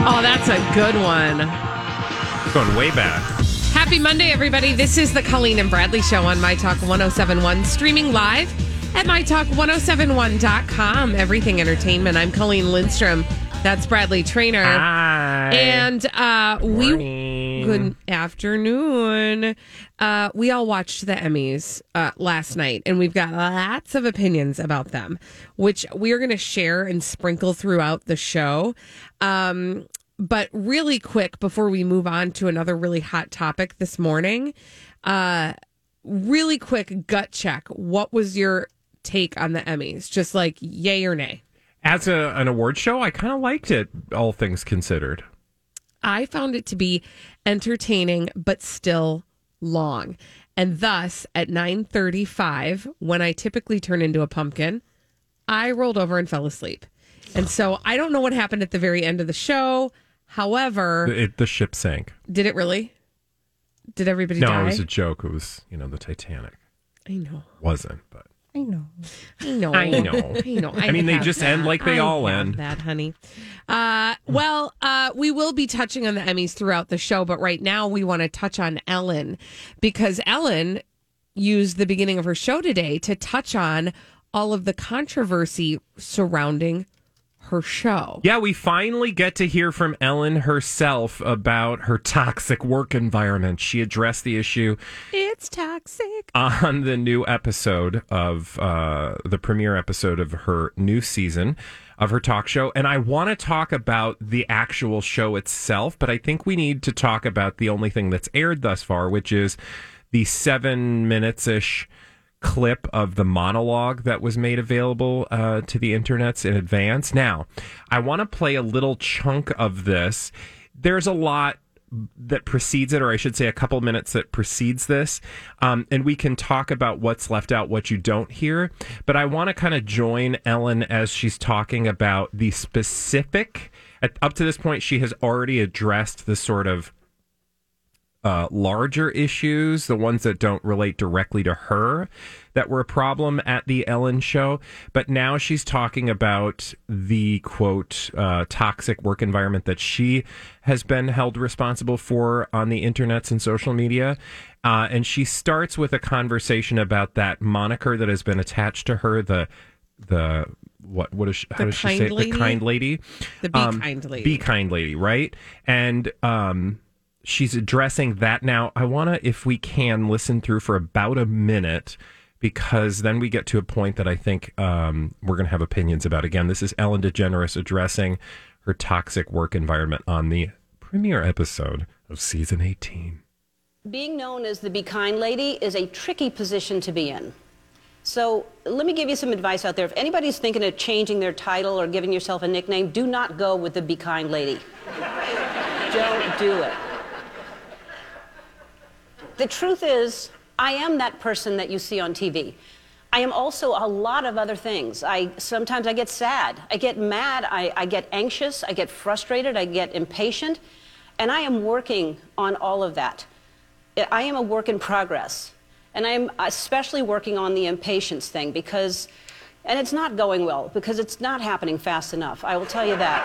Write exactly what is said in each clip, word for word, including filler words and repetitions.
Oh, that's a good one. Going way back. Happy Monday, everybody. This is the Colleen and Bradley Show on My Talk one oh seven point one, streaming live at my talk one oh seven one dot com. Everything Entertainment. I'm Colleen Lindstrom. That's Bradley Trainer. Hi. And uh, we... Morning. Good afternoon. Uh, we all watched the Emmys uh, last night, and we've got lots of opinions about them, which we are going to share and sprinkle throughout the show. Um, but really quick, before we move on to another really hot topic this morning, uh, really quick gut check. What was your take on the Emmys? Just like yay or nay? As a, an award show, I kind of liked it, all things considered. I found it to be entertaining, but still long. And thus, at nine thirty-five, when I typically turn into a pumpkin, I rolled over and fell asleep. And so I don't know what happened at the very end of the show. However... It, the ship sank. Did it really? Did everybody no, die? No, it was a joke. It was, you know, the Titanic. I know. Wasn't, but... I know. I know. I know. I know. I, I mean, they just that. end like they I all have end. That, honey. Uh, well, uh, we will be touching on the Emmys throughout the show, but right now we want to touch on Ellen because Ellen used the beginning of her show today to touch on all of the controversy surrounding her show. Yeah, we finally get to hear from Ellen herself about her toxic work environment. She addressed the issue. It's toxic. On the new episode of uh, the premiere episode of her new season of her talk show. And I want to talk about the actual show itself, but I think we need to talk about the only thing that's aired thus far, which is the seven minutes-ish clip of the monologue that was made available uh, to the internets in advance. Now, I want to play a little chunk of this. There's a lot that precedes it, or I should say a couple minutes that precedes this, um, and we can talk about what's left out, what you don't hear. But I want to kind of join Ellen as she's talking about the specific, at, up to this point, she has already addressed the sort of Uh, larger issues, the ones that don't relate directly to her, that were a problem at the Ellen show. But now she's talking about the, quote, uh, toxic work environment that she has been held responsible for on the internets and social media. Uh, and she starts with a conversation about that moniker that has been attached to her, the, the, what, what is she, how the does she say it? lady? The kind lady. The be um, kind lady. Be kind lady, right? And, um, she's addressing that now. I want to, if we can, listen through for about a minute, because then we get to a point that I think um, we're going to have opinions about. Again, this is Ellen DeGeneres addressing her toxic work environment on the premiere episode of season eighteen. Being known as the Be Kind Lady is a tricky position to be in. So let me give you some advice out there. If anybody's thinking of changing their title or giving yourself a nickname, do not go with the Be Kind Lady. Don't do it. The truth is, I am that person that you see on T V. I am also a lot of other things. I sometimes I get sad, I get mad, I, I get anxious, I get frustrated, I get impatient, and I am working on all of that. I am a work in progress, and I am especially working on the impatience thing because, and it's not going well because it's not happening fast enough. I will tell you that.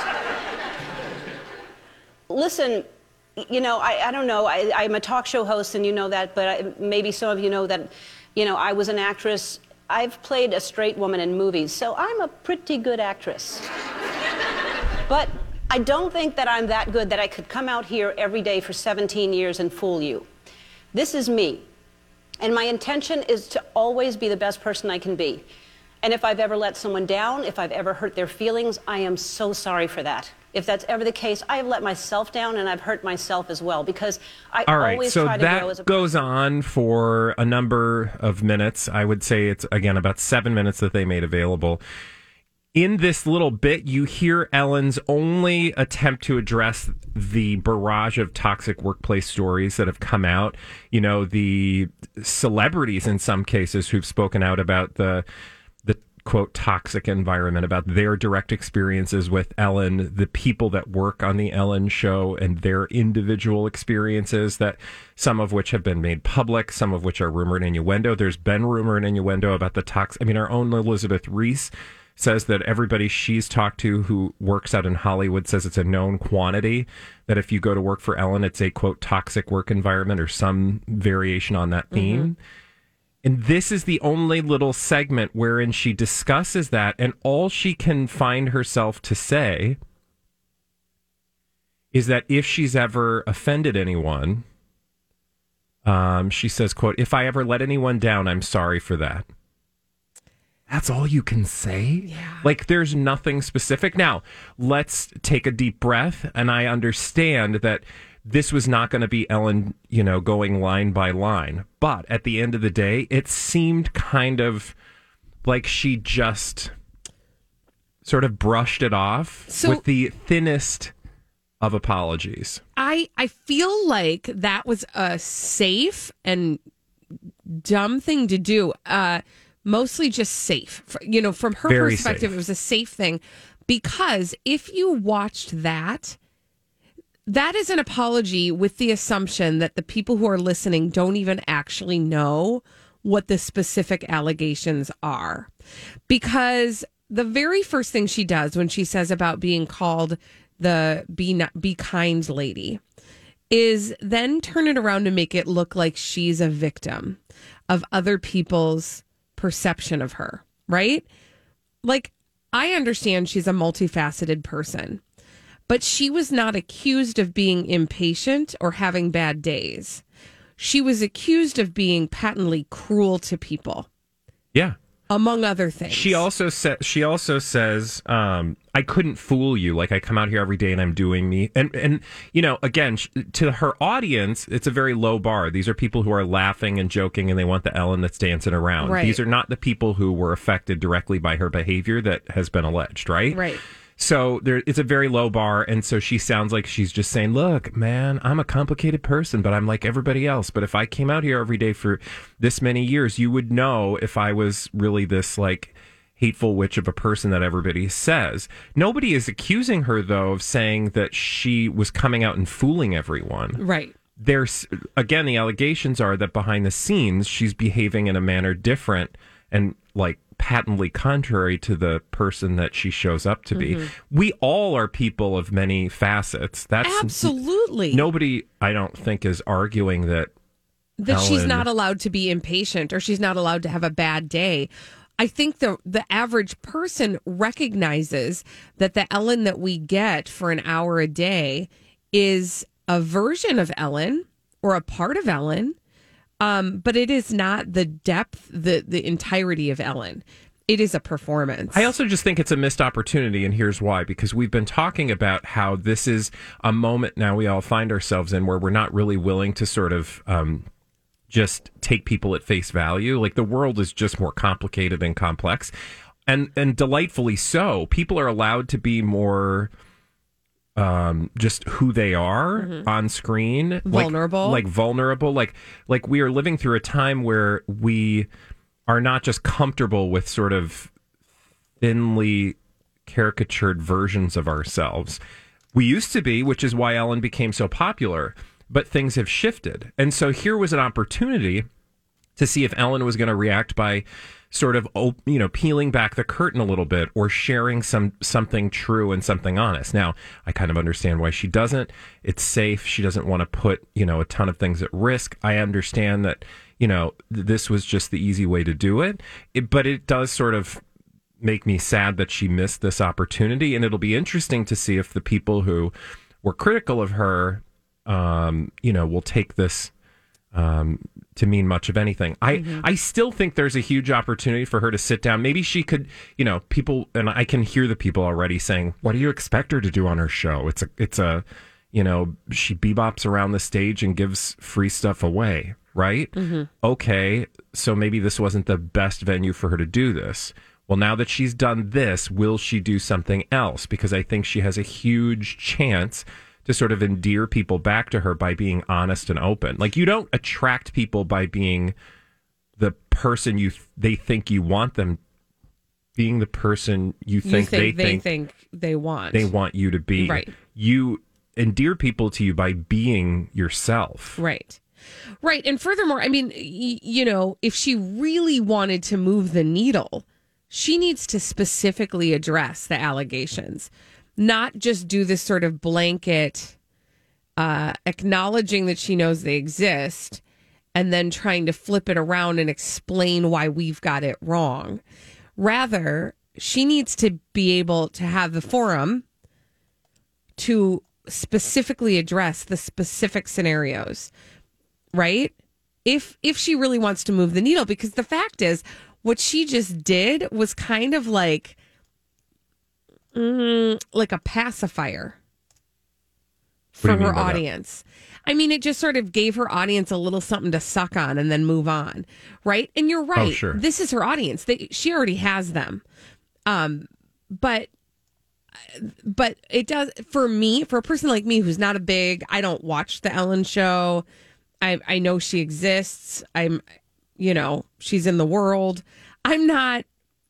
Listen. You know, I, I don't know, I, I'm a talk show host and you know that, but I, maybe some of you know that, you know, I was an actress. I've played a straight woman in movies, so I'm a pretty good actress. But I don't think that I'm that good that I could come out here every day for seventeen years and fool you. This is me, and my intention is to always be the best person I can be. And if I've ever let someone down, if I've ever hurt their feelings, I am so sorry for that. If that's ever the case, I have let myself down and I've hurt myself as well because I All right, always so try to grow as a that goes on for a number of minutes. I would say it's, again, about seven minutes that they made available. In this little bit, you hear Ellen's only attempt to address the barrage of toxic workplace stories that have come out. You know, the celebrities in some cases who've spoken out about the quote, toxic environment, about their direct experiences with Ellen, the people that work on the Ellen show and their individual experiences, that some of which have been made public, some of which are rumor and innuendo. There's been rumor and innuendo about the toxic. I mean, our own Elizabeth Reese says that everybody she's talked to who works out in Hollywood says it's a known quantity, that if you go to work for Ellen, it's a, quote, toxic work environment or some variation on that theme. Mm-hmm. And this is the only little segment wherein she discusses that, and all she can find herself to say is that if she's ever offended anyone, um, she says, quote, if I ever let anyone down, I'm sorry for that. That's all you can say? Yeah. Like, there's nothing specific. Now, let's take a deep breath, and I understand that this was not going to be Ellen, you know, going line by line. But at the end of the day, it seemed kind of like she just sort of brushed it off so, with the thinnest of apologies. I, I feel like that was a safe and dumb thing to do. Uh, mostly just safe. You know, from her Very perspective, safe. It was a safe thing. Because if you watched that... that is an apology with the assumption that the people who are listening don't even actually know what the specific allegations are. Because the very first thing she does when she says about being called the be not, be kind lady is then turn it around to make it look like she's a victim of other people's perception of her, right? Like, I understand she's a multifaceted person. But she was not accused of being impatient or having bad days. She was accused of being patently cruel to people. Yeah. Among other things. She also said she also says, um, I couldn't fool you. Like, I come out here every day and I'm doing me. And, and you know, again, to her audience, it's a very low bar. These are people who are laughing and joking and they want the Ellen that's dancing around. Right. These are not the people who were affected directly by her behavior that has been alleged, right? Right. So there, it's a very low bar, and so she sounds like she's just saying, look, man, I'm a complicated person, but I'm like everybody else. But if I came out here every day for this many years, you would know if I was really this, like, hateful witch of a person that everybody says. Nobody is accusing her, though, of saying that she was coming out and fooling everyone. Right. There's, again, the allegations are that behind the scenes, she's behaving in a manner different and, like, patently contrary to the person that she shows up to be. Mm-hmm. We all are people of many facets. That's absolutely nobody, I don't think, is arguing that that Ellen, she's not allowed to be impatient or she's not allowed to have a bad day. I think the the average person recognizes that the Ellen that we get for an hour a day is a version of Ellen or a part of Ellen. Um, but it is not the depth, the the entirety of Ellen. It is a performance. I also just think it's a missed opportunity, and here's why. Because we've been talking about how this is a moment now we all find ourselves in where we're not really willing to sort of um, just take people at face value. Like, the world is just more complicated and complex. And, and delightfully so. People are allowed to be more... Um, just who they are mm-hmm. on screen, vulnerable, like, like vulnerable, like like we are living through a time where we are not just comfortable with sort of thinly caricatured versions of ourselves. We used to be, which is why Ellen became so popular, but things have shifted, and so here was an opportunity to see if Ellen was going to react by sort of, you know, peeling back the curtain a little bit or sharing some something true and something honest. Now, I kind of understand why she doesn't. It's safe. She doesn't want to put, you know, a ton of things at risk. I understand that, you know, th- this was just the easy way to do it. it. But it does sort of make me sad that she missed this opportunity. And it'll be interesting to see if the people who were critical of her, um, you know, will take this Um, to mean much of anything. I, mm-hmm. I still think there's a huge opportunity for her to sit down. Maybe she could, you know, people, and I can hear the people already saying, what do you expect her to do on her show? It's a, it's a, you know, she bebops around the stage and gives free stuff away, right? Mm-hmm. Okay, so maybe this wasn't the best venue for her to do this. Well, now that she's done this, will she do something else? Because I think she has a huge chance to sort of endear people back to her by being honest and open. Like, you don't attract people by being the person you th- they think you want them, being the person you think, you think they, they think, think they want. They want you to be. Right. You endear people to you by being yourself. Right. Right. And furthermore, I mean, y- you know, if she really wanted to move the needle, she needs to specifically address the allegations, not just do this sort of blanket uh, acknowledging that she knows they exist and then trying to flip it around and explain why we've got it wrong. Rather, she needs to be able to have the forum to specifically address the specific scenarios, right? If if she really wants to move the needle, because the fact is, what she just did was kind of like, mm, like a pacifier for her audience. I mean, it just sort of gave her audience a little something to suck on and then move on, right? And you're right. Oh, sure. This is her audience. They, she already has them. Um, but but it does, for me, for a person like me who's not a big, I don't watch the Ellen Show. I I know she exists. I'm, you know, she's in the world. I'm not,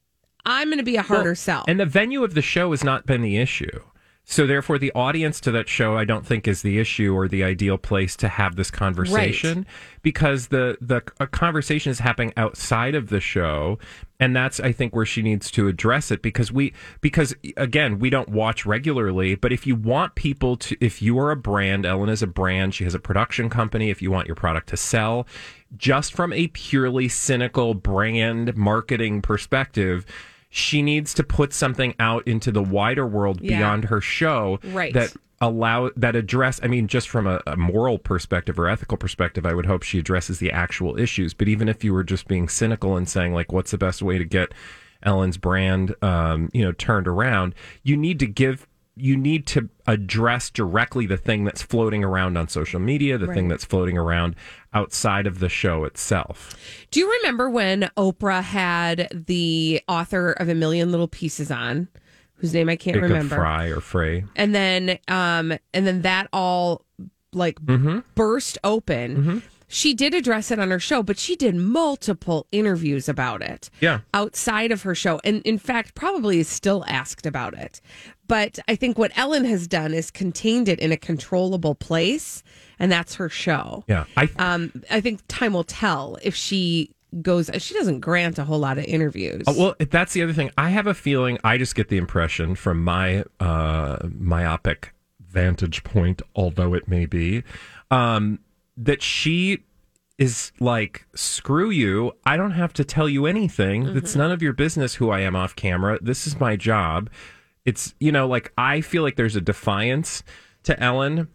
I'm going to be a harder well, sell. And the venue of the show has not been the issue. So therefore, the audience to that show, I don't think is the issue or the ideal place to have this conversation, right. because the the a conversation is happening outside of the show, and that's, I think, where she needs to address it. Because we, because again, we don't watch regularly, but if you want people to, if you are a brand, Ellen is a brand, she has a production company. If you want your product to sell, just from a purely cynical brand marketing perspective, she needs to put something out into the wider world yeah. beyond her show right. that allow that address. I mean, just from a, a moral perspective or ethical perspective, I would hope she addresses the actual issues. But even if you were just being cynical and saying, like, what's the best way to get Ellen's brand, um, you know, turned around, you need to give. You need to address directly the thing that's floating around on social media, the right. thing that's floating around outside of the show itself. Do you remember when Oprah had the author of A Million Little Pieces on, whose name I can't Jacob remember? Fry or Frey. And then, um, and then that all like mm-hmm. burst open. Mm-hmm. She did address it on her show, but she did multiple interviews about it. Yeah. Outside of her show. And in fact, probably is still asked about it. But I think what Ellen has done is contained it in a controllable place, and that's her show. Yeah. I th- um, I think time will tell if she goes, she doesn't grant a whole lot of interviews. Uh, well, that's the other thing. I have a feeling, I just get the impression from my uh, myopic vantage point, although it may be, um, that she is like, screw you. I don't have to tell you anything. Mm-hmm. It's none of your business who I am off camera. This is my job. It's, you know, like, I feel like there's a defiance to Ellen,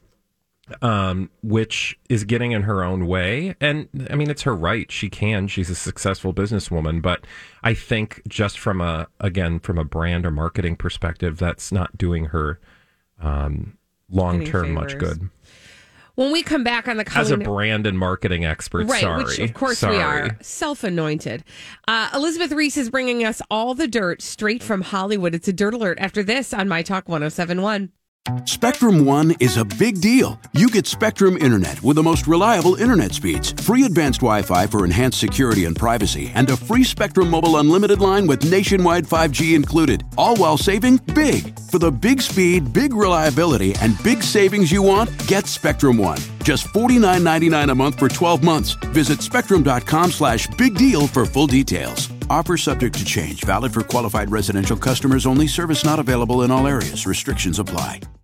um, which is getting in her own way. And I mean, it's her right. She can. She's a successful businesswoman. But I think just from a, again, from a brand or marketing perspective, that's not doing her um, long-term much good. When we come back on the As a brand and marketing expert, right, sorry. which of course sorry. we are, self-anointed. Uh, Elizabeth Reese is bringing us all the dirt straight from Hollywood. It's a Dirt Alert after this on My Talk one oh seven point one. Spectrum One is a big deal. You get Spectrum Internet with the most reliable internet speeds, free advanced Wi-Fi for enhanced security and privacy, and a free Spectrum Mobile Unlimited line with nationwide five G included, all while saving big. For the big speed, big reliability, and big savings you want, get Spectrum One. Just forty-nine ninety-nine a month for twelve months. Visit spectrum.com slash big deal for full details. Offer subject to change. Valid for qualified residential customers only. Service not available in all areas. Restrictions apply.